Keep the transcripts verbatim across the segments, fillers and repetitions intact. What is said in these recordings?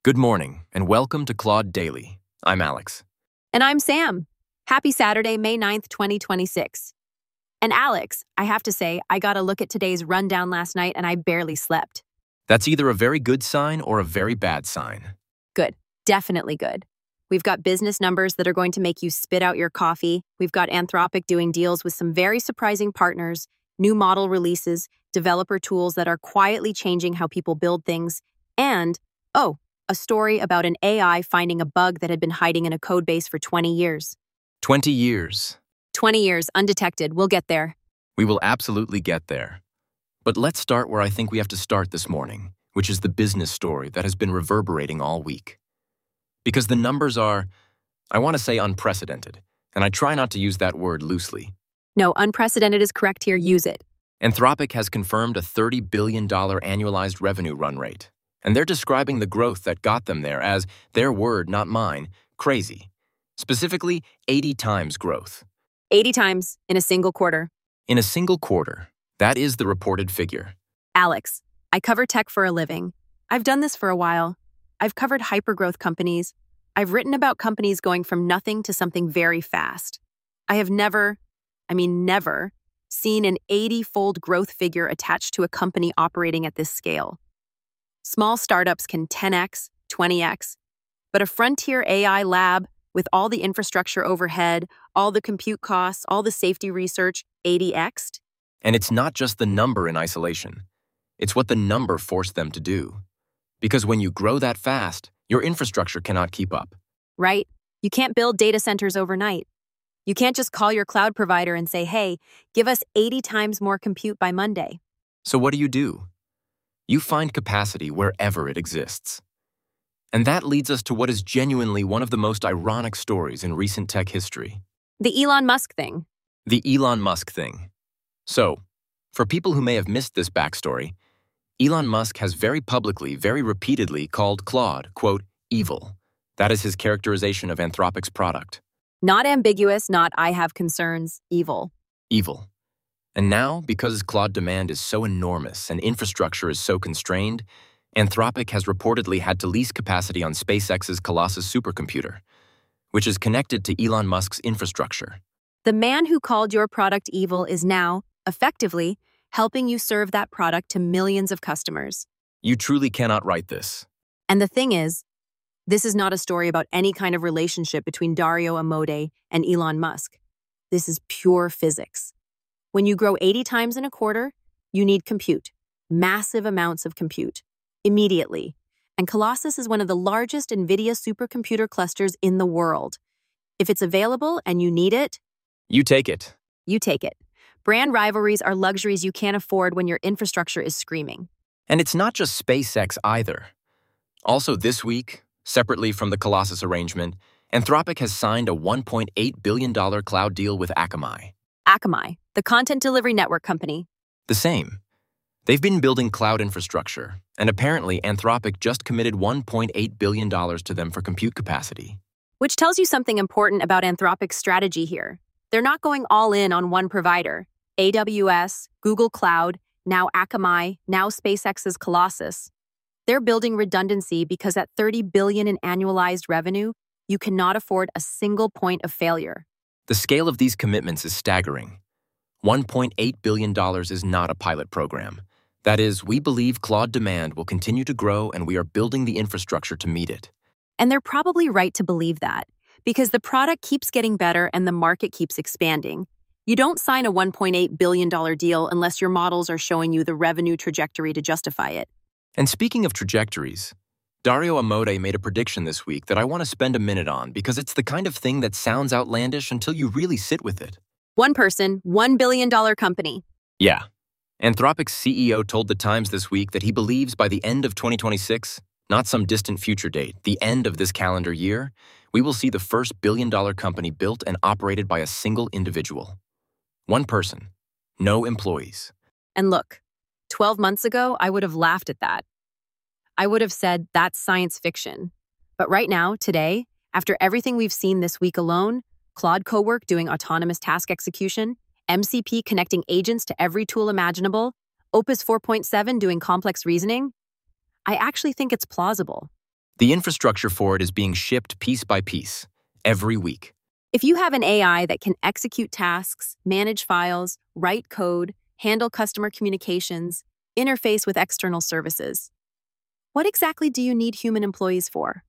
Good morning, and welcome to Claude Daily. I'm Alex. And I'm Sam. Happy Saturday, May ninth, twenty twenty-six. And Alex, I have to say, I got a look at today's rundown last night and I barely slept. That's either a very good sign or a very bad sign. Good. Definitely good. We've got business numbers that are going to make you spit out your coffee. We've got Anthropic doing deals with some very surprising partners, new model releases, developer tools that are quietly changing how people build things, and, oh, a story about an A I finding a bug that had been hiding in a codebase for twenty years. twenty years. twenty years, undetected. We'll get there. We will absolutely get there. But let's start where I think we have to start this morning, which is the business story that has been reverberating all week. Because the numbers are, I want to say unprecedented, and I try not to use that word loosely. No, unprecedented is correct here. Use it. Anthropic has confirmed a thirty billion dollars annualized revenue run rate, and they're describing the growth that got them there as, their word, not mine, crazy. Specifically, eighty times growth. eighty times in a single quarter. In a single quarter. That is the reported figure. Alex, I cover tech for a living. I've done this for a while. I've covered hypergrowth companies. I've written about companies going from nothing to something very fast. I have never, I mean never, seen an eighty-fold growth figure attached to a company operating at this scale. Small startups can ten x, twenty x, but a frontier A I lab with all the infrastructure overhead, all the compute costs, all the safety research, eighty x'd? And it's not just the number in isolation. It's what the number forced them to do. Because when you grow that fast, your infrastructure cannot keep up. Right. You can't build data centers overnight. You can't just call your cloud provider and say, hey, give us eighty times more compute by Monday. So what do you do? You find capacity wherever it exists. And that leads us to what is genuinely one of the most ironic stories in recent tech history. The Elon Musk thing. The Elon Musk thing. So, for people who may have missed this backstory, Elon Musk has very publicly, very repeatedly called Claude, quote, evil. That is his characterization of Anthropic's product. Not ambiguous, not I have concerns, evil. Evil. And now, because cloud demand is so enormous and infrastructure is so constrained, Anthropic has reportedly had to lease capacity on SpaceX's Colossus supercomputer, which is connected to Elon Musk's infrastructure. The man who called your product evil is now, effectively, helping you serve that product to millions of customers. You truly cannot write this. And the thing is, this is not a story about any kind of relationship between Dario Amodei and Elon Musk. This is pure physics. When you grow eighty times in a quarter, you need compute, massive amounts of compute, immediately. And Colossus is one of the largest NVIDIA supercomputer clusters in the world. If it's available and you need it, You take it. you take it. Brand rivalries are luxuries you can't afford when your infrastructure is screaming. And it's not just SpaceX either. Also this week, separately from the Colossus arrangement, Anthropic has signed a one point eight billion dollars cloud deal with Akamai. Akamai, the content delivery network company. The same. They've been building cloud infrastructure, and apparently Anthropic just committed one point eight billion dollars to them for compute capacity. Which tells you something important about Anthropic's strategy here. They're not going all in on one provider. A W S, Google Cloud, now Akamai, now SpaceX's Colossus. They're building redundancy because at thirty billion dollars in annualized revenue, you cannot afford a single point of failure. The scale of these commitments is staggering. one point eight billion dollars is not a pilot program. That is, we believe cloud demand will continue to grow and we are building the infrastructure to meet it. And they're probably right to believe that, because the product keeps getting better and the market keeps expanding. You don't sign a one point eight billion dollars deal unless your models are showing you the revenue trajectory to justify it. And speaking of trajectories, Dario Amodei made a prediction this week that I want to spend a minute on because it's the kind of thing that sounds outlandish until you really sit with it. One person, one billion dollars company. Yeah. Anthropic's C E O told The Times this week that he believes by the end of twenty twenty-six, not some distant future date, the end of this calendar year, we will see the first billion-dollar company built and operated by a single individual. One person. No employees. And look, twelve months ago, I would have laughed at that. I would have said that's science fiction. But right now, today, after everything we've seen this week alone, Claude Cowork doing autonomous task execution, M C P connecting agents to every tool imaginable, Opus four point seven doing complex reasoning, I actually think it's plausible. The infrastructure for it is being shipped piece by piece, every week. If you have an A I that can execute tasks, manage files, write code, handle customer communications, interface with external services, what exactly do you need human employees for?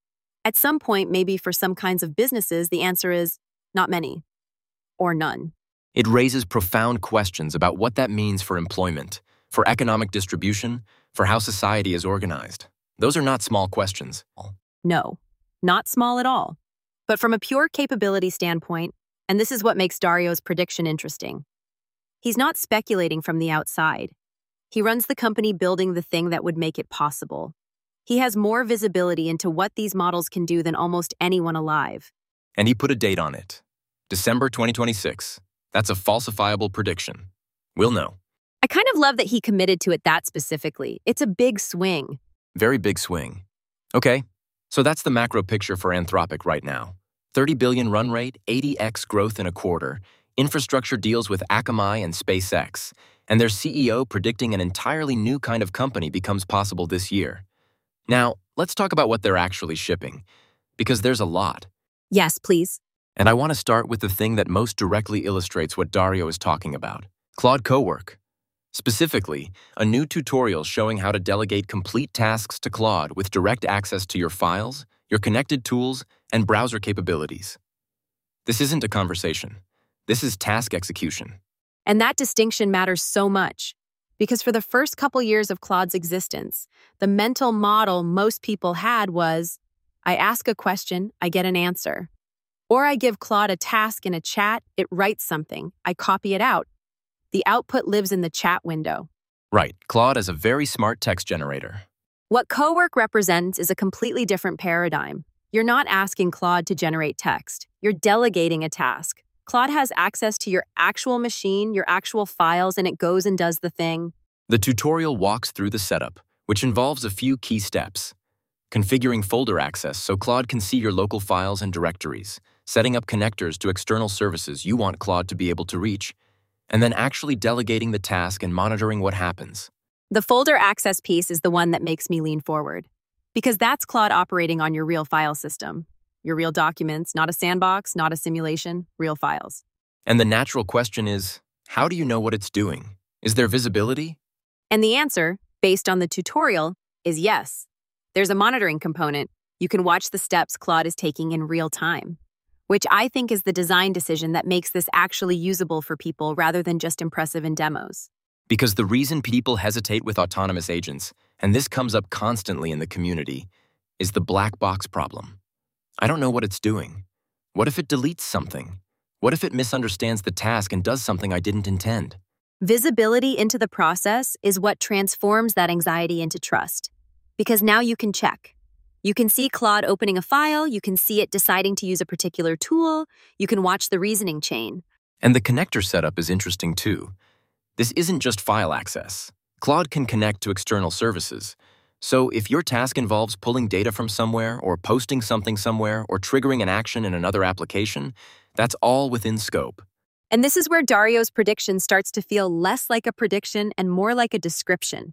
At some point, maybe for some kinds of businesses, the answer is not many, or none. It raises profound questions about what that means for employment, for economic distribution, for how society is organized. Those are not small questions. No, not small at all. But from a pure capability standpoint, and this is what makes Dario's prediction interesting, he's not speculating from the outside. He runs the company building the thing that would make it possible. He has more visibility into what these models can do than almost anyone alive. And he put a date on it. December twenty twenty-six. That's a falsifiable prediction. We'll know. I kind of love that he committed to it that specifically. It's a big swing. Very big swing. Okay, so that's the macro picture for Anthropic right now. thirty billion run rate, eighty x growth in a quarter, infrastructure deals with Akamai and SpaceX, and their C E O predicting an entirely new kind of company becomes possible this year. Now, let's talk about what they're actually shipping, because there's a lot. Yes, please. And I want to start with the thing that most directly illustrates what Dario is talking about, Claude Cowork. Specifically, a new tutorial showing how to delegate complete tasks to Claude with direct access to your files, your connected tools, and browser capabilities. This isn't a conversation. This is task execution. And that distinction matters so much, because for the first couple years of Claude's existence, the mental model most people had was, I ask a question, I get an answer. Or I give Claude a task in a chat, it writes something, I copy it out. The output lives in the chat window. Right, Claude is a very smart text generator. What Cowork represents is a completely different paradigm. You're not asking Claude to generate text. You're delegating a task. Claude has access to your actual machine, your actual files, and it goes and does the thing. The tutorial walks through the setup, which involves a few key steps. Configuring folder access so Claude can see your local files and directories, setting up connectors to external services you want Claude to be able to reach, and then actually delegating the task and monitoring what happens. The folder access piece is the one that makes me lean forward, because that's Claude operating on your real file system. Your real documents, not a sandbox, not a simulation, real files. And the natural question is, how do you know what it's doing? Is there visibility? And the answer, based on the tutorial, is yes. There's a monitoring component. You can watch the steps Claude is taking in real time, which I think is the design decision that makes this actually usable for people rather than just impressive in demos. Because the reason people hesitate with autonomous agents, and this comes up constantly in the community, is the black box problem. I don't know what it's doing. What if it deletes something? What if it misunderstands the task and does something I didn't intend? Visibility into the process is what transforms that anxiety into trust. Because now you can check. You can see Claude opening a file, you can see it deciding to use a particular tool, you can watch the reasoning chain. And the connector setup is interesting too. This isn't just file access. Claude can connect to external services. So if your task involves pulling data from somewhere, or posting something somewhere, or triggering an action in another application, that's all within scope. And this is where Dario's prediction starts to feel less like a prediction and more like a description.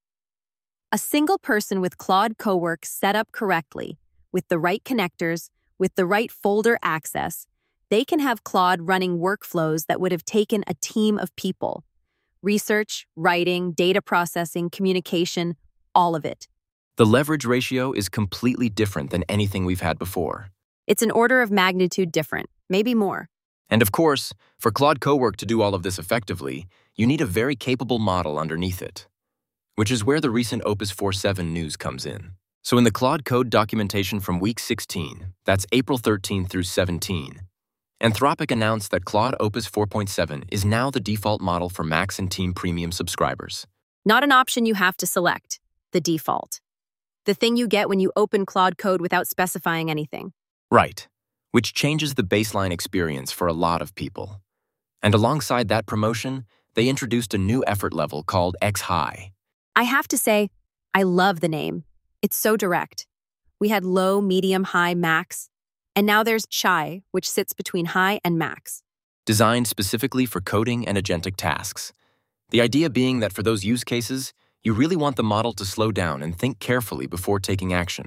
A single person with Claude Cowork set up correctly, with the right connectors, with the right folder access, they can have Claude running workflows that would have taken a team of people. Research, writing, data processing, communication, all of it. The leverage ratio is completely different than anything we've had before. It's an order of magnitude different, maybe more. And of course, for Claude Cowork to do all of this effectively, you need a very capable model underneath it, which is where the recent Opus four point seven news comes in. So in the Claude Code documentation from week sixteen, that's April thirteenth through seventeenth, Anthropic announced that Claude Opus four point seven is now the default model for Max and Team Premium subscribers. Not an option you have to select, the default. The thing you get when you open Claude Code without specifying anything. Right, which changes the baseline experience for a lot of people. And alongside that promotion, they introduced a new effort level called X-High. I have to say, I love the name. It's so direct. We had low, medium, high, max, and now there's Chai, which sits between high and max. Designed specifically for coding and agentic tasks. The idea being that for those use cases, you really want the model to slow down and think carefully before taking action.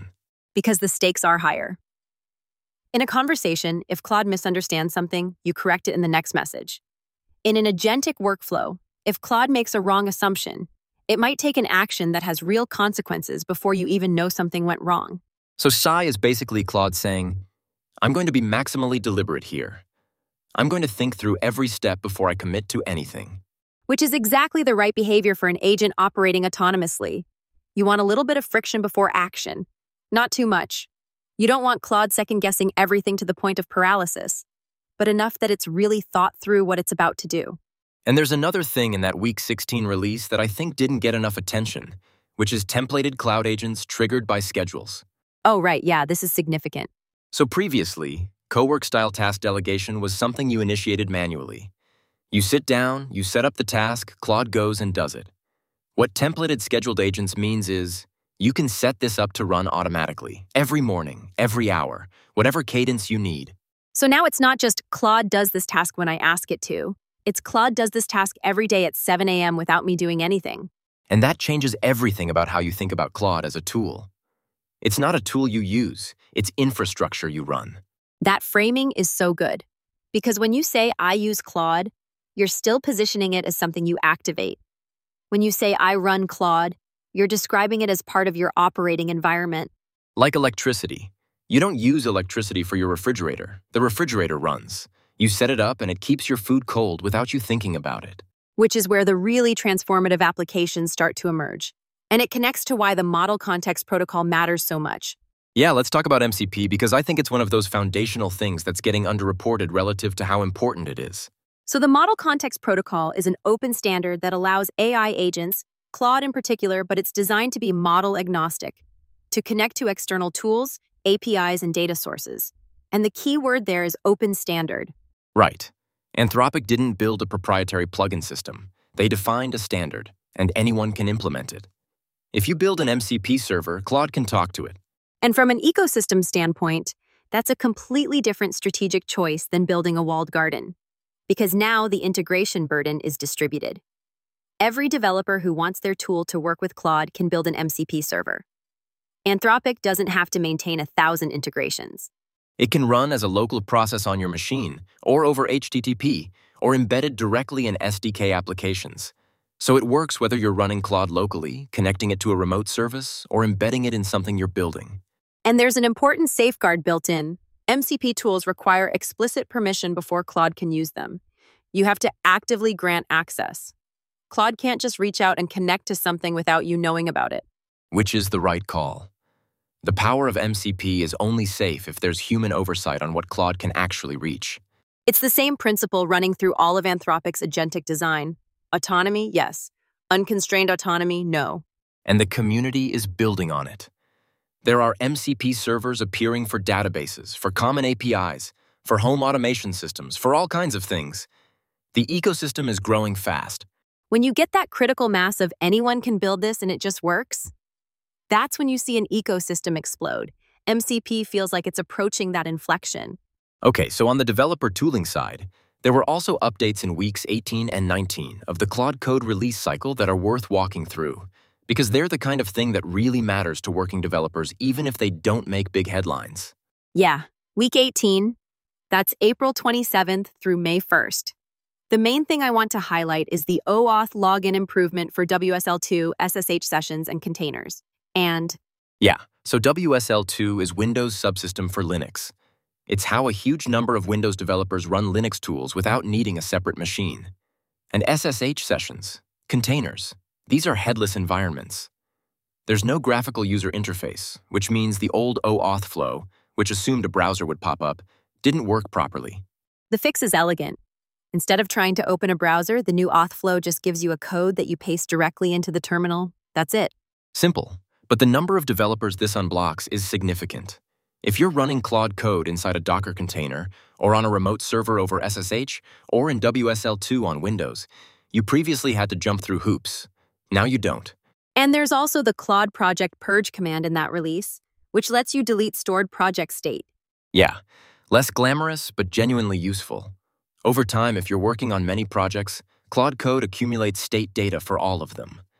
because the stakes are higher. In a conversation, if Claude misunderstands something, you correct it in the next message. In an agentic workflow, if Claude makes a wrong assumption, it might take an action that has real consequences before you even know something went wrong. So Psi is basically Claude saying, I'm going to be maximally deliberate here. I'm going to think through every step before I commit to anything. Which is exactly the right behavior for an agent operating autonomously. You want a little bit of friction before action. Not too much. You don't want Claude second-guessing everything to the point of paralysis, but enough that it's really thought through what it's about to do. And there's another thing in that Week sixteen release that I think didn't get enough attention, which is templated cloud agents triggered by schedules. Oh, right, yeah, this is significant. So previously, Cowork-style task delegation was something you initiated manually. You sit down, you set up the task, Claude goes and does it. What templated scheduled agents means is, you can set this up to run automatically, every morning, every hour, whatever cadence you need. So now it's not just Claude does this task when I ask it to. It's Claude does this task every day at seven a.m. without me doing anything. And that changes everything about how you think about Claude as a tool. It's not a tool you use, it's infrastructure you run. That framing is so good. Because when you say I use Claude, you're still positioning it as something you activate. When you say I run Claude, you're describing it as part of your operating environment. Like electricity. You don't use electricity for your refrigerator. The refrigerator runs. You set it up and it keeps your food cold without you thinking about it. Which is where the really transformative applications start to emerge. And it connects to why the Model Context Protocol matters so much. Yeah, let's talk about M C P because I think it's one of those foundational things that's getting underreported relative to how important it is. So the Model Context Protocol is an open standard that allows A I agents, Claude in particular, but it's designed to be model agnostic, to connect to external tools, A P Is, and data sources. And the key word there is open standard. Right. Anthropic didn't build a proprietary plugin system. They defined a standard, and anyone can implement it. If you build an M C P server, Claude can talk to it. And from an ecosystem standpoint, that's a completely different strategic choice than building a walled garden. Because now the integration burden is distributed. Every developer who wants their tool to work with Claude can build an M C P server. Anthropic doesn't have to maintain a thousand integrations. It can run as a local process on your machine, or over H T T P, or embedded directly in S D K applications. So it works whether you're running Claude locally, connecting it to a remote service, or embedding it in something you're building. And there's an important safeguard built in. M C P tools require explicit permission before Claude can use them. You have to actively grant access. Claude can't just reach out and connect to something without you knowing about it. Which is the right call. The power of M C P is only safe if there's human oversight on what Claude can actually reach. It's the same principle running through all of Anthropic's agentic design. Autonomy, yes. Unconstrained autonomy, no. And the community is building on it. There are M C P servers appearing for databases, for common A P Is, for home automation systems, for all kinds of things. The ecosystem is growing fast. When you get that critical mass of anyone can build this and it just works, that's when you see an ecosystem explode. M C P feels like it's approaching that inflection. Okay, so on the developer tooling side, there were also updates in weeks eighteen and nineteen of the Claude Code release cycle that are worth walking through, because they're the kind of thing that really matters to working developers even if they don't make big headlines. Yeah, week eighteen, that's April twenty-seventh through May first. The main thing I want to highlight is the OAuth login improvement for W S L two S S H sessions and containers. And yeah, so W S L two is Windows subsystem for Linux. It's how a huge number of Windows developers run Linux tools without needing a separate machine. And S S H sessions, containers, these are headless environments. There's no graphical user interface, which means the old OAuth flow, which assumed a browser would pop up, didn't work properly. The fix is elegant. Instead of trying to open a browser, the new auth flow just gives you a code that you paste directly into the terminal. That's it. Simple, but the number of developers this unblocks is significant. If you're running Claude Code inside a Docker container, or on a remote server over S S H, or in W S L two on Windows, you previously had to jump through hoops. Now you don't. And there's also the Claude Project Purge command in that release, which lets you delete stored project state. Yeah, less glamorous, but genuinely useful. Over time, if you're working on many projects, Claude Code accumulates state data for all of them.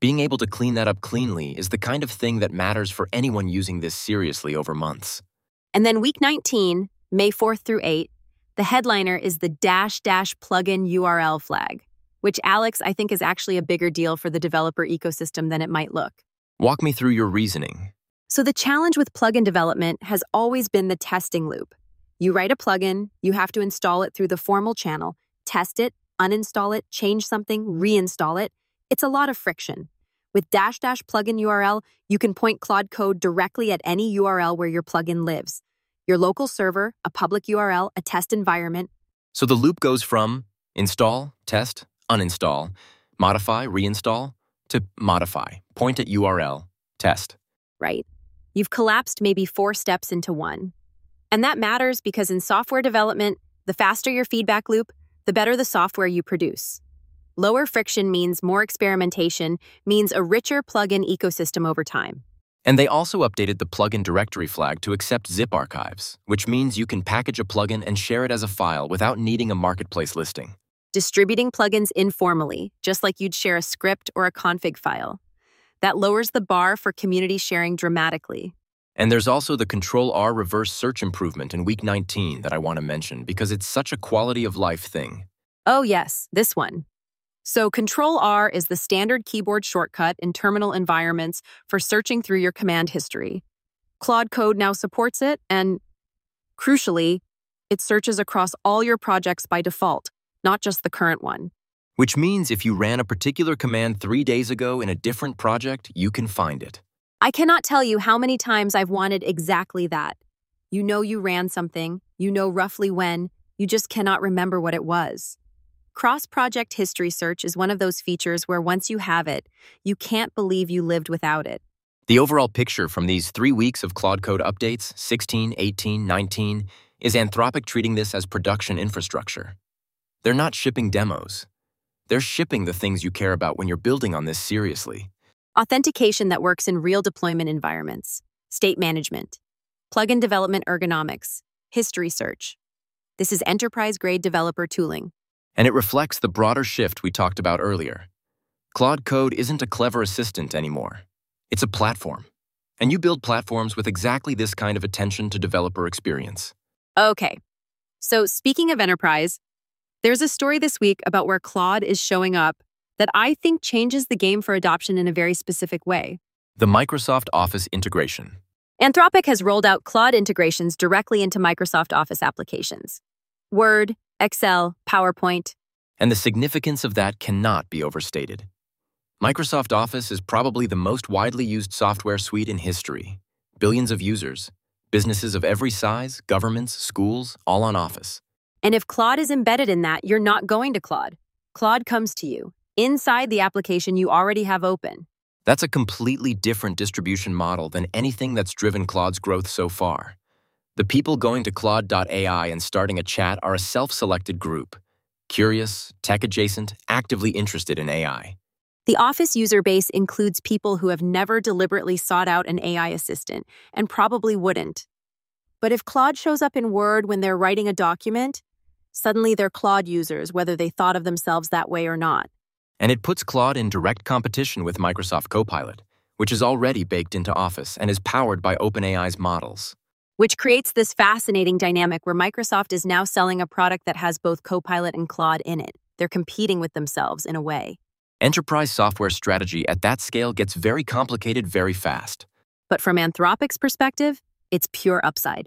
Being able to clean that up cleanly is the kind of thing that matters for anyone using this seriously over months. And then week nineteen, May fourth through eighth, the headliner is the dash dash plugin U R L flag, which, Alex, I think is actually a bigger deal for the developer ecosystem than it might look. Walk me through your reasoning. So the challenge with plugin development has always been the testing loop. You write a plugin, you have to install it through the formal channel, test it, uninstall it, change something, reinstall it. It's a lot of friction. With dash dash plugin U R L, you can point Claude Code directly at any U R L where your plugin lives. Your local server, a public U R L, a test environment. So the loop goes from install, test, uninstall, modify, reinstall, to modify, point at U R L, test. Right. You've collapsed maybe four steps into one. And that matters because in software development, the faster your feedback loop, the better the software you produce. Lower friction means more experimentation, means a richer plugin ecosystem over time. And they also updated the plugin directory flag to accept zip archives, which means you can package a plugin and share it as a file without needing a marketplace listing. Distributing plugins informally, just like you'd share a script or a config file. That lowers the bar for community sharing dramatically. And there's also the Control R reverse search improvement in week nineteen that I want to mention because it's such a quality of life thing. Oh yes, this one. So Control R is the standard keyboard shortcut in terminal environments for searching through your command history. Claude Code now supports it, and crucially, it searches across all your projects by default, not just the current one. Which means if you ran a particular command three days ago in a different project, you can find it. I cannot tell you how many times I've wanted exactly that. You know you ran something, you know roughly when, you just cannot remember what it was. Cross-project history search is one of those features where once you have it, you can't believe you lived without it. The overall picture from these three weeks of Claude Code updates, sixteen, eighteen, nineteen, is Anthropic treating this as production infrastructure. They're not shipping demos. They're shipping the things you care about when you're building on this seriously. Authentication that works in real deployment environments, state management, plugin development ergonomics, history search. This is enterprise-grade developer tooling. And it reflects the broader shift we talked about earlier. Claude Code isn't a clever assistant anymore. It's a platform. And you build platforms with exactly this kind of attention to developer experience. Okay, so speaking of enterprise, there's a story this week about where Claude is showing up that I think changes the game for adoption in a very specific way. The Microsoft Office integration. Anthropic has rolled out Claude integrations directly into Microsoft Office applications. Word, Excel, PowerPoint. And the significance of that cannot be overstated. Microsoft Office is probably the most widely used software suite in history. Billions of users, businesses of every size, governments, schools, all on Office. And if Claude is embedded in that, you're not going to Claude. Claude comes to you, inside the application you already have open. That's a completely different distribution model than anything that's driven Claude's growth so far. The people going to Claude dot A I and starting a chat are a self-selected group. Curious, tech-adjacent, actively interested in A I. The Office user base includes people who have never deliberately sought out an A I assistant, and probably wouldn't. But if Claude shows up in Word when they're writing a document, suddenly they're Claude users, whether they thought of themselves that way or not. And it puts Claude in direct competition with Microsoft Copilot, which is already baked into Office and is powered by OpenAI's models. Which creates this fascinating dynamic where Microsoft is now selling a product that has both Copilot and Claude in it. They're competing with themselves in a way. Enterprise software strategy at that scale gets very complicated very fast. But from Anthropic's perspective, it's pure upside.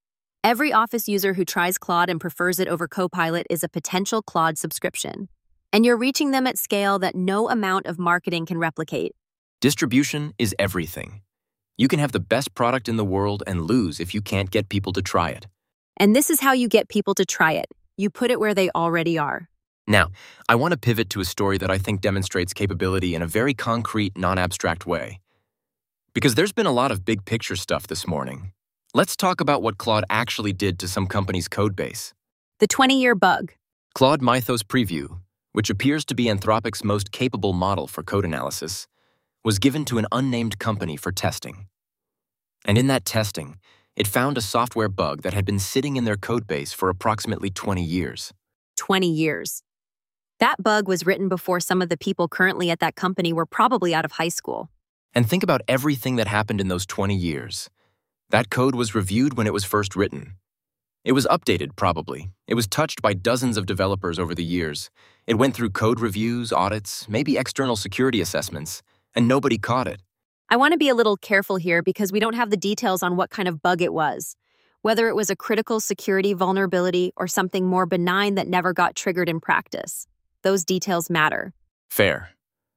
Every Office user who tries Claude and prefers it over Copilot is a potential Claude subscription. And you're reaching them at scale that no amount of marketing can replicate. Distribution is everything. You can have the best product in the world and lose if you can't get people to try it. And this is how you get people to try it. You put it where they already are. Now, I want to pivot to a story that I think demonstrates capability in a very concrete, non-abstract way. Because there's been a lot of big picture stuff this morning. Let's talk about what Claude actually did to some companies' code base. The twenty-year bug. Claude Mythos Preview, which appears to be Anthropic's most capable model for code analysis, was given to an unnamed company for testing. And in that testing, it found a software bug that had been sitting in their code base for approximately twenty years. twenty years. That bug was written before some of the people currently at that company were probably out of high school. And think about everything that happened in those twenty years. That code was reviewed when it was first written. It was updated, probably. It was touched by dozens of developers over the years. It went through code reviews, audits, maybe external security assessments, and nobody caught it. I want to be a little careful here because we don't have the details on what kind of bug it was. Whether it was a critical security vulnerability or something more benign that never got triggered in practice. Those details matter. Fair.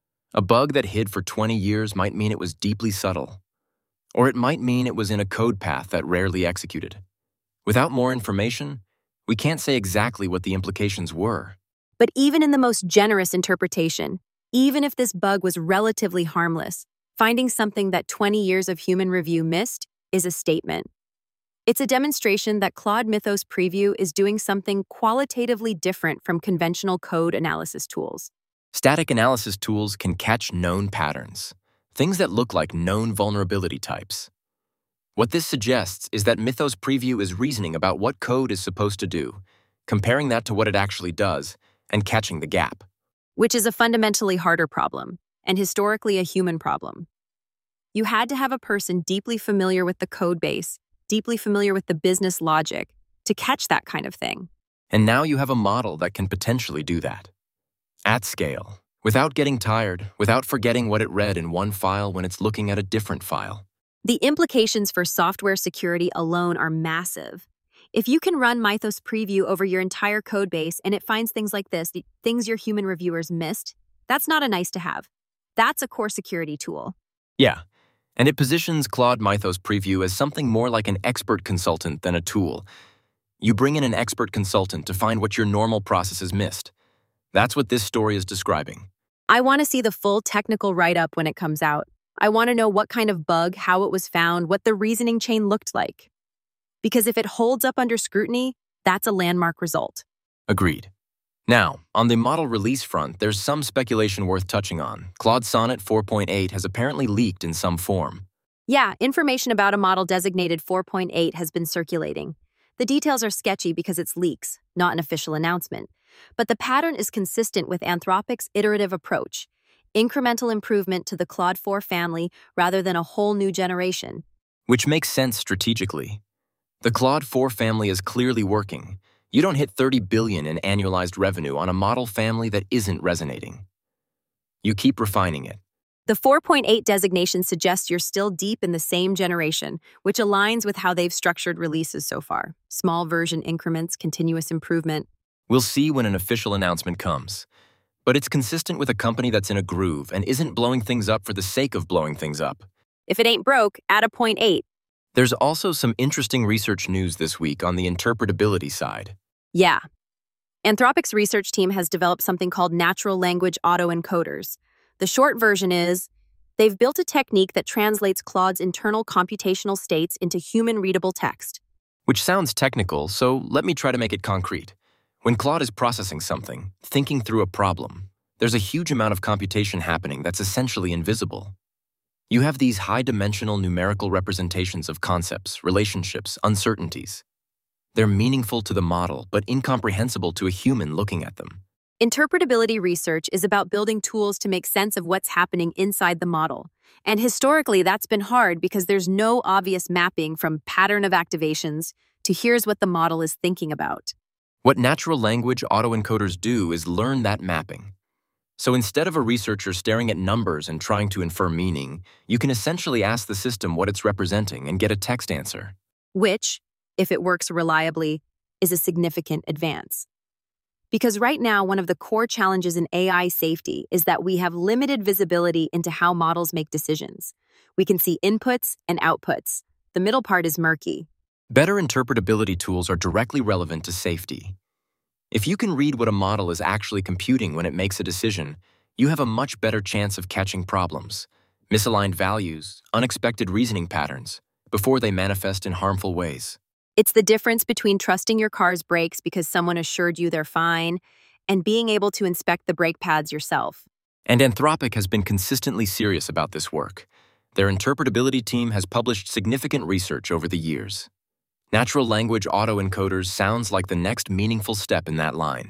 A bug that hid for twenty years might mean it was deeply subtle. Or it might mean it was in a code path that rarely executed. Without more information, we can't say exactly what the implications were. But even in the most generous interpretation, even if this bug was relatively harmless, finding something that twenty years of human review missed is a statement. It's a demonstration that Claude Mythos Preview is doing something qualitatively different from conventional code analysis tools. Static analysis tools can catch known patterns, things that look like known vulnerability types. What this suggests is that Mythos Preview is reasoning about what code is supposed to do, comparing that to what it actually does, and catching the gap. Which is a fundamentally harder problem, and historically a human problem. You had to have a person deeply familiar with the code base, deeply familiar with the business logic, to catch that kind of thing. And now you have a model that can potentially do that. At scale, without getting tired, without forgetting what it read in one file when it's looking at a different file. The implications for software security alone are massive. If you can run Mythos Preview over your entire code base and it finds things like this, the things your human reviewers missed, that's not a nice to have. That's a core security tool. Yeah, and it positions Claude Mythos Preview as something more like an expert consultant than a tool. You bring in an expert consultant to find what your normal processes missed. That's what this story is describing. I want to see the full technical write-up when it comes out. I want to know what kind of bug, how it was found, what the reasoning chain looked like. Because if it holds up under scrutiny, that's a landmark result. Agreed. Now, on the model release front, there's some speculation worth touching on. Claude Sonnet four point eight has apparently leaked in some form. Yeah, information about a model designated four point eight has been circulating. The details are sketchy because it's leaks, not an official announcement. But the pattern is consistent with Anthropic's iterative approach. Incremental improvement to the Claude four family rather than a whole new generation. Which makes sense strategically. The Claude four family is clearly working. You don't hit thirty billion dollars in annualized revenue on a model family that isn't resonating. You keep refining it. The four point eight designation suggests you're still deep in the same generation, which aligns with how they've structured releases so far. Small version increments, continuous improvement. We'll see when an official announcement comes. But it's consistent with a company that's in a groove and isn't blowing things up for the sake of blowing things up. If it ain't broke, add a point eight. There's also some interesting research news this week on the interpretability side. Yeah. Anthropic's research team has developed something called natural language autoencoders. The short version is, they've built a technique that translates Claude's internal computational states into human-readable text. Which sounds technical, so let me try to make it concrete. When Claude is processing something, thinking through a problem, there's a huge amount of computation happening that's essentially invisible. You have these high-dimensional numerical representations of concepts, relationships, uncertainties. They're meaningful to the model, but incomprehensible to a human looking at them. Interpretability research is about building tools to make sense of what's happening inside the model. And historically, that's been hard because there's no obvious mapping from pattern of activations to here's what the model is thinking about. What natural language autoencoders do is learn that mapping. So instead of a researcher staring at numbers and trying to infer meaning, you can essentially ask the system what it's representing and get a text answer. Which, if it works reliably, is a significant advance. Because right now, one of the core challenges in A I safety is that we have limited visibility into how models make decisions. We can see inputs and outputs. The middle part is murky. Better interpretability tools are directly relevant to safety. If you can read what a model is actually computing when it makes a decision, you have a much better chance of catching problems, misaligned values, unexpected reasoning patterns, before they manifest in harmful ways. It's the difference between trusting your car's brakes because someone assured you they're fine and being able to inspect the brake pads yourself. And Anthropic has been consistently serious about this work. Their interpretability team has published significant research over the years. Natural language autoencoders sounds like the next meaningful step in that line.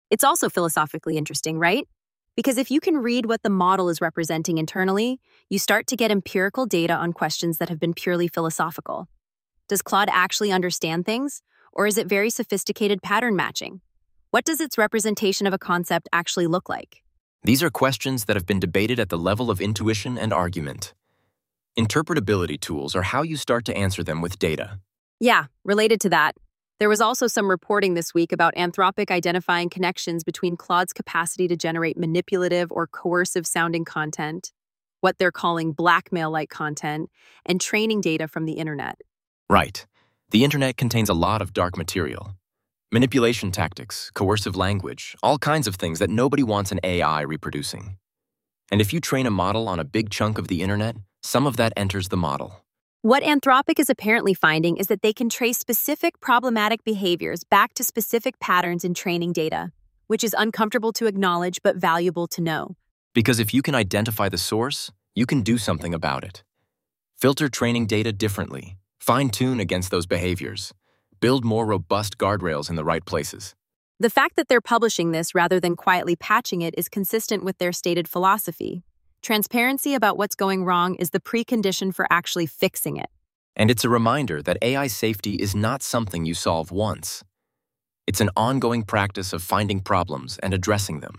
It's also philosophically interesting, right? Because if you can read what the model is representing internally, you start to get empirical data on questions that have been purely philosophical. Does Claude actually understand things, or is it very sophisticated pattern matching? What does its representation of a concept actually look like? These are questions that have been debated at the level of intuition and argument. Interpretability tools are how you start to answer them with data. Yeah, related to that, there was also some reporting this week about Anthropic identifying connections between Claude's capacity to generate manipulative or coercive-sounding content, what they're calling blackmail-like content, and training data from the internet. Right. The internet contains a lot of dark material. Manipulation tactics, coercive language, all kinds of things that nobody wants an A I reproducing. And if you train a model on a big chunk of the internet, some of that enters the model. What Anthropic is apparently finding is that they can trace specific problematic behaviors back to specific patterns in training data, which is uncomfortable to acknowledge but valuable to know. Because if you can identify the source, you can do something about it. Filter training data differently, fine-tune against those behaviors, build more robust guardrails in the right places. The fact that they're publishing this rather than quietly patching it is consistent with their stated philosophy. Transparency about what's going wrong is the precondition for actually fixing it. And it's a reminder that A I safety is not something you solve once. It's an ongoing practice of finding problems and addressing them.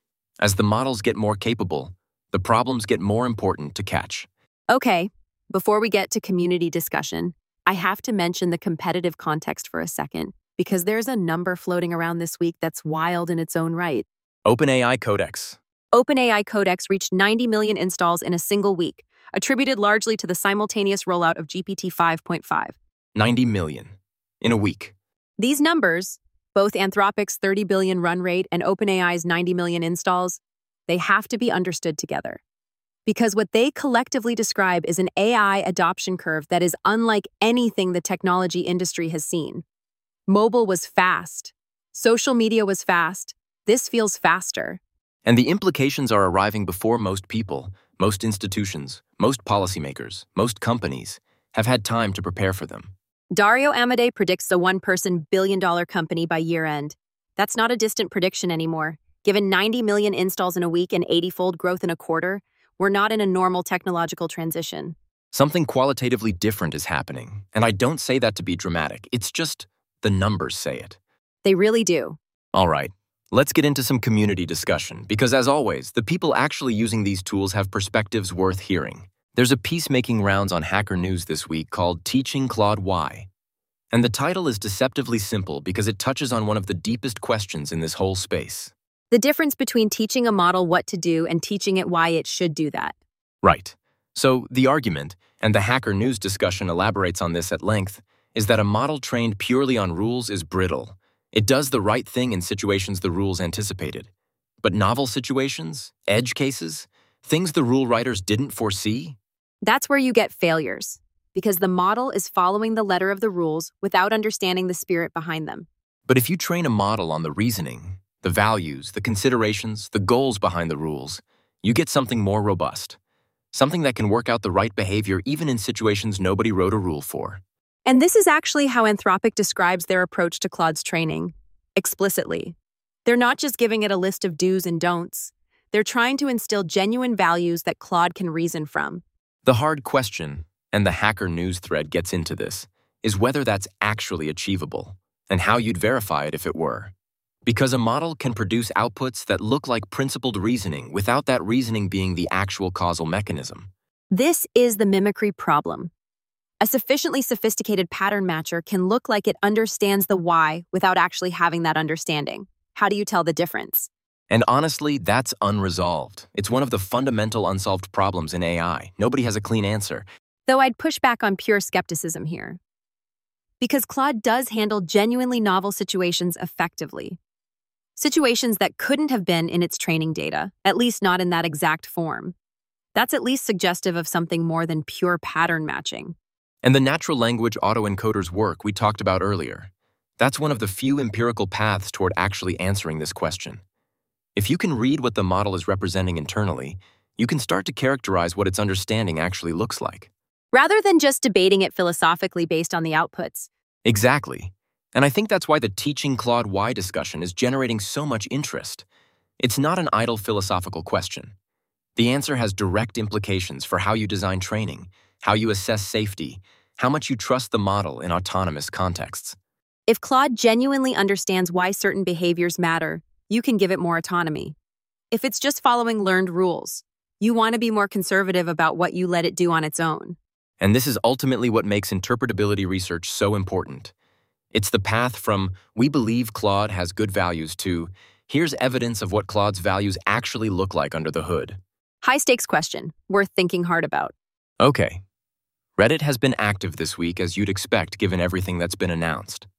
As the models get more capable, the problems get more important to catch. Okay, before we get to community discussion, I have to mention the competitive context for a second, because there's a number floating around this week that's wild in its own right. OpenAI Codex. OpenAI Codex reached ninety million installs in a single week, attributed largely to the simultaneous rollout of G P T five point five. ninety million. In a week. These numbers, both Anthropic's thirty billion run rate and OpenAI's ninety million installs, they have to be understood together. Because what they collectively describe is an A I adoption curve that is unlike anything the technology industry has seen. Mobile was fast. Social media was fast. This feels faster. And the implications are arriving before most people, most institutions, most policymakers, most companies have had time to prepare for them. Dario Amodei predicts a one-person billion-dollar company by year-end. That's not a distant prediction anymore. Given ninety million installs in a week and eighty-fold growth in a quarter, we're not in a normal technological transition. Something qualitatively different is happening, and I don't say that to be dramatic. It's just the numbers say it. They really do. All right. Let's get into some community discussion, because as always, the people actually using these tools have perspectives worth hearing. There's a piece making rounds on Hacker News this week called Teaching Claude Why. And the title is deceptively simple because it touches on one of the deepest questions in this whole space. The difference between teaching a model what to do and teaching it why it should do that. Right. So the argument, and the Hacker News discussion elaborates on this at length, is that a model trained purely on rules is brittle. It does the right thing in situations the rules anticipated. But novel situations, edge cases, things the rule writers didn't foresee? That's where you get failures, because the model is following the letter of the rules without understanding the spirit behind them. But if you train a model on the reasoning, the values, the considerations, the goals behind the rules, you get something more robust. Something that can work out the right behavior even in situations nobody wrote a rule for. And this is actually how Anthropic describes their approach to Claude's training, explicitly. They're not just giving it a list of do's and don'ts. They're trying to instill genuine values that Claude can reason from. The hard question, and the Hacker News thread gets into this, is whether that's actually achievable, and how you'd verify it if it were. Because a model can produce outputs that look like principled reasoning without that reasoning being the actual causal mechanism. This is the mimicry problem. A sufficiently sophisticated pattern matcher can look like it understands the why without actually having that understanding. How do you tell the difference? And honestly, that's unresolved. It's one of the fundamental unsolved problems in A I. Nobody has a clean answer. Though I'd push back on pure skepticism here. Because Claude does handle genuinely novel situations effectively. Situations that couldn't have been in its training data, at least not in that exact form. That's at least suggestive of something more than pure pattern matching. And the natural language autoencoder's work we talked about earlier. That's one of the few empirical paths toward actually answering this question. If you can read what the model is representing internally, you can start to characterize what its understanding actually looks like. Rather than just debating it philosophically based on the outputs. Exactly. And I think that's why the teaching Claude why discussion is generating so much interest. It's not an idle philosophical question. The answer has direct implications for how you design training, how you assess safety, how much you trust the model in autonomous contexts. If Claude genuinely understands why certain behaviors matter, you can give it more autonomy. If it's just following learned rules, you want to be more conservative about what you let it do on its own. And this is ultimately what makes interpretability research so important. It's the path from, we believe Claude has good values, to, here's evidence of what Claude's values actually look like under the hood. High-stakes question, worth thinking hard about. Okay. Reddit has been active this week, as you'd expect given everything that's been announced.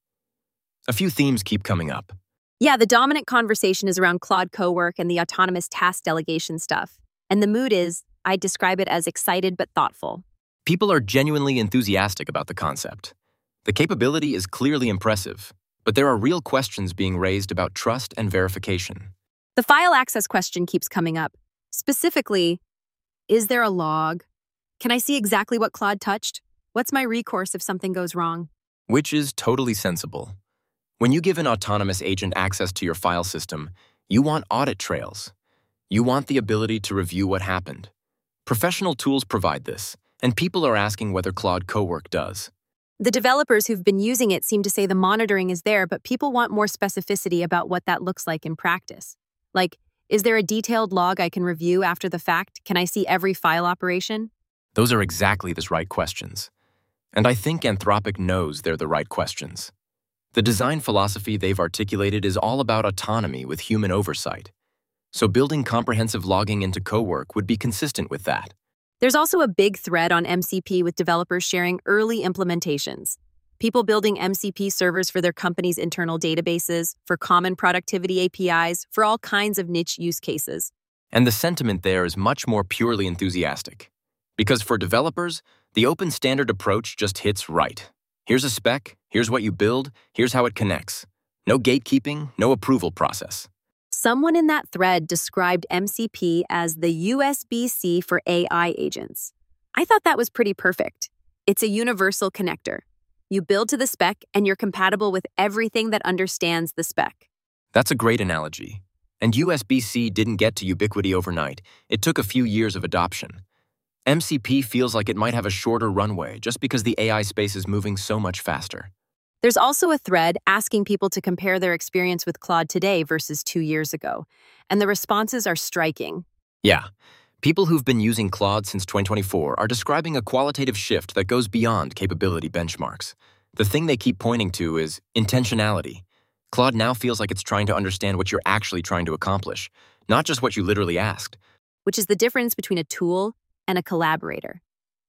A few themes keep coming up. Yeah, the dominant conversation is around Claude Cowork and the autonomous task delegation stuff. And the mood is, I'd describe it as excited but thoughtful. People are genuinely enthusiastic about the concept. The capability is clearly impressive, but there are real questions being raised about trust and verification. The file access question keeps coming up. Specifically, is there a log? Can I see exactly what Claude touched? What's my recourse if something goes wrong? Which is totally sensible. When you give an autonomous agent access to your file system, you want audit trails. You want the ability to review what happened. Professional tools provide this, and people are asking whether Claude Cowork does. The developers who've been using it seem to say the monitoring is there, but people want more specificity about what that looks like in practice. Like, is there a detailed log I can review after the fact? Can I see every file operation? Those are exactly the right questions. And I think Anthropic knows they're the right questions. The design philosophy they've articulated is all about autonomy with human oversight. So building comprehensive logging into Cowork would be consistent with that. There's also a big thread on M C P with developers sharing early implementations. People building M C P servers for their company's internal databases, for common productivity A P Is, for all kinds of niche use cases. And the sentiment there is much more purely enthusiastic. Because for developers, the open standard approach just hits right. Here's a spec, here's what you build, here's how it connects. No gatekeeping, no approval process. Someone in that thread described M C P as the U S B C for A I agents. I thought that was pretty perfect. It's a universal connector. You build to the spec, and you're compatible with everything that understands the spec. That's a great analogy. And U S B C didn't get to ubiquity overnight. It took a few years of adoption. M C P feels like it might have a shorter runway just because the A I space is moving so much faster. There's also a thread asking people to compare their experience with Claude today versus two years ago, and the responses are striking. Yeah, people who've been using Claude since twenty twenty-four are describing a qualitative shift that goes beyond capability benchmarks. The thing they keep pointing to is intentionality. Claude now feels like it's trying to understand what you're actually trying to accomplish, not just what you literally asked. Which is the difference between a tool and a collaborator.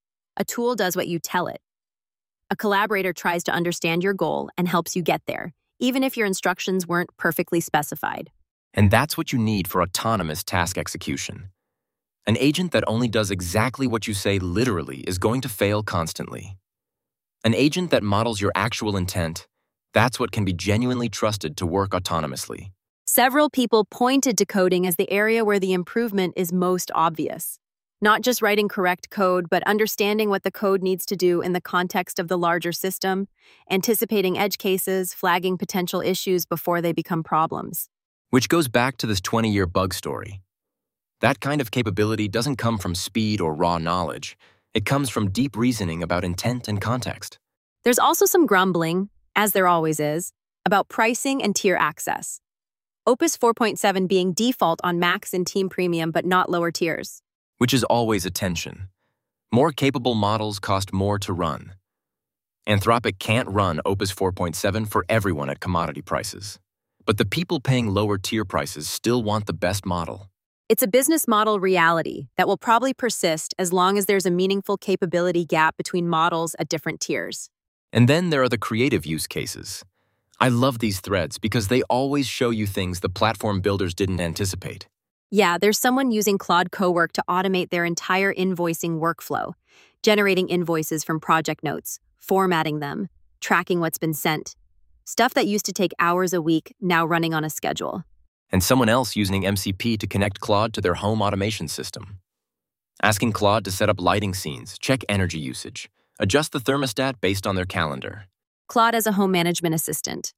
A tool does what you tell it. A collaborator tries to understand your goal and helps you get there, even if your instructions weren't perfectly specified. And that's what you need for autonomous task execution. An agent that only does exactly what you say literally is going to fail constantly. An agent that models your actual intent, that's what can be genuinely trusted to work autonomously. Several people pointed to coding as the area where the improvement is most obvious. Not just writing correct code, but understanding what the code needs to do in the context of the larger system, anticipating edge cases, flagging potential issues before they become problems. Which goes back to this twenty-year bug story. That kind of capability doesn't come from speed or raw knowledge. It comes from deep reasoning about intent and context. There's also some grumbling, as there always is, about pricing and tier access. Opus four point seven being default on Max and Team Premium, but not lower tiers. Which is always a tension. More capable models cost more to run. Anthropic can't run Opus four point seven for everyone at commodity prices. But the people paying lower tier prices still want the best model. It's a business model reality that will probably persist as long as there's a meaningful capability gap between models at different tiers. And then there are the creative use cases. I love these threads because they always show you things the platform builders didn't anticipate. Yeah, there's someone using Claude Cowork to automate their entire invoicing workflow, generating invoices from project notes, formatting them, tracking what's been sent. Stuff that used to take hours a week, now running on a schedule. And someone else using M C P to connect Claude to their home automation system. Asking Claude to set up lighting scenes, check energy usage, adjust the thermostat based on their calendar. Claude as a home management assistant.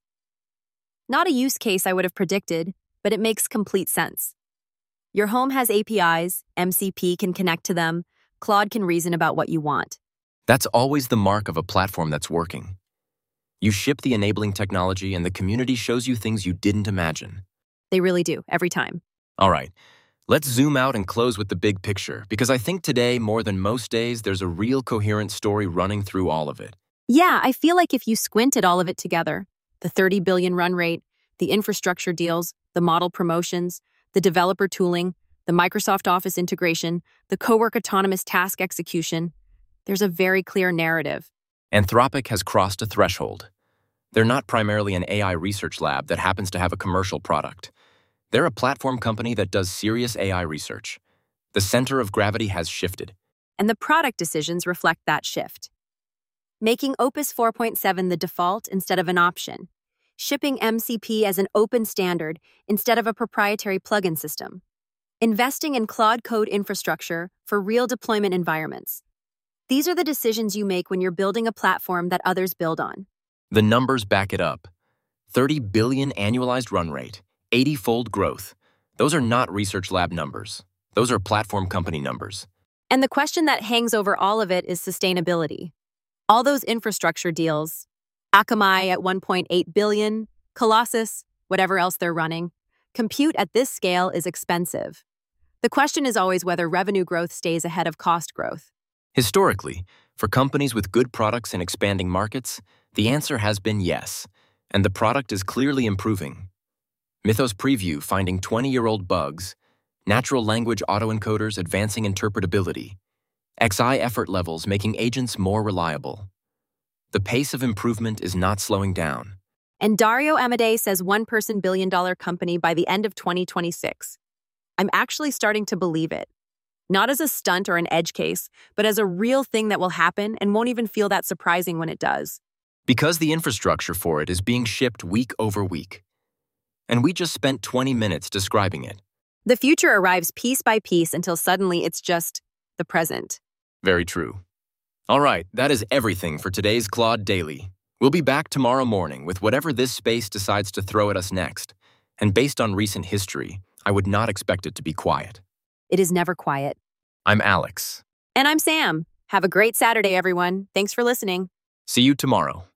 Not a use case I would have predicted, but it makes complete sense. Your home has A P Is, M C P can connect to them, Claude can reason about what you want. That's always the mark of a platform that's working. You ship the enabling technology and the community shows you things you didn't imagine. They really do, every time. All right, let's zoom out and close with the big picture, because I think today, more than most days, there's a real coherent story running through all of it. Yeah, I feel like if you squint at all of it together, the thirty billion run rate, the infrastructure deals, the model promotions, the developer tooling, the Microsoft Office integration, the Cowork autonomous task execution, there's a very clear narrative. Anthropic has crossed a threshold. They're not primarily an A I research lab that happens to have a commercial product. They're a platform company that does serious A I research. The center of gravity has shifted. And the product decisions reflect that shift. Making Opus four point seven the default instead of an option. Shipping M C P as an open standard instead of a proprietary plugin system. Investing in Claude Code infrastructure for real deployment environments. These are the decisions you make when you're building a platform that others build on. The numbers back it up. thirty billion annualized run rate, eighty-fold growth. Those are not research lab numbers. Those are platform company numbers. And the question that hangs over all of it is sustainability. All those infrastructure deals, Akamai at one point eight billion, Colossus, whatever else they're running, compute at this scale is expensive. The question is always whether revenue growth stays ahead of cost growth. Historically, for companies with good products in expanding markets, the answer has been yes, and the product is clearly improving. Mythos Preview finding twenty-year-old bugs, natural language autoencoders advancing interpretability, X I effort levels making agents more reliable. The pace of improvement is not slowing down. And Dario Amodei says one-person billion-dollar company by the end of twenty twenty-six. I'm actually starting to believe it. Not as a stunt or an edge case, but as a real thing that will happen and won't even feel that surprising when it does. Because the infrastructure for it is being shipped week over week. And we just spent twenty minutes describing it. The future arrives piece by piece until suddenly it's just the present. Very true. All right, that is everything for today's Claude Daily. We'll be back tomorrow morning with whatever this space decides to throw at us next. And based on recent history, I would not expect it to be quiet. It is never quiet. I'm Alex. And I'm Sam. Have a great Saturday, everyone. Thanks for listening. See you tomorrow.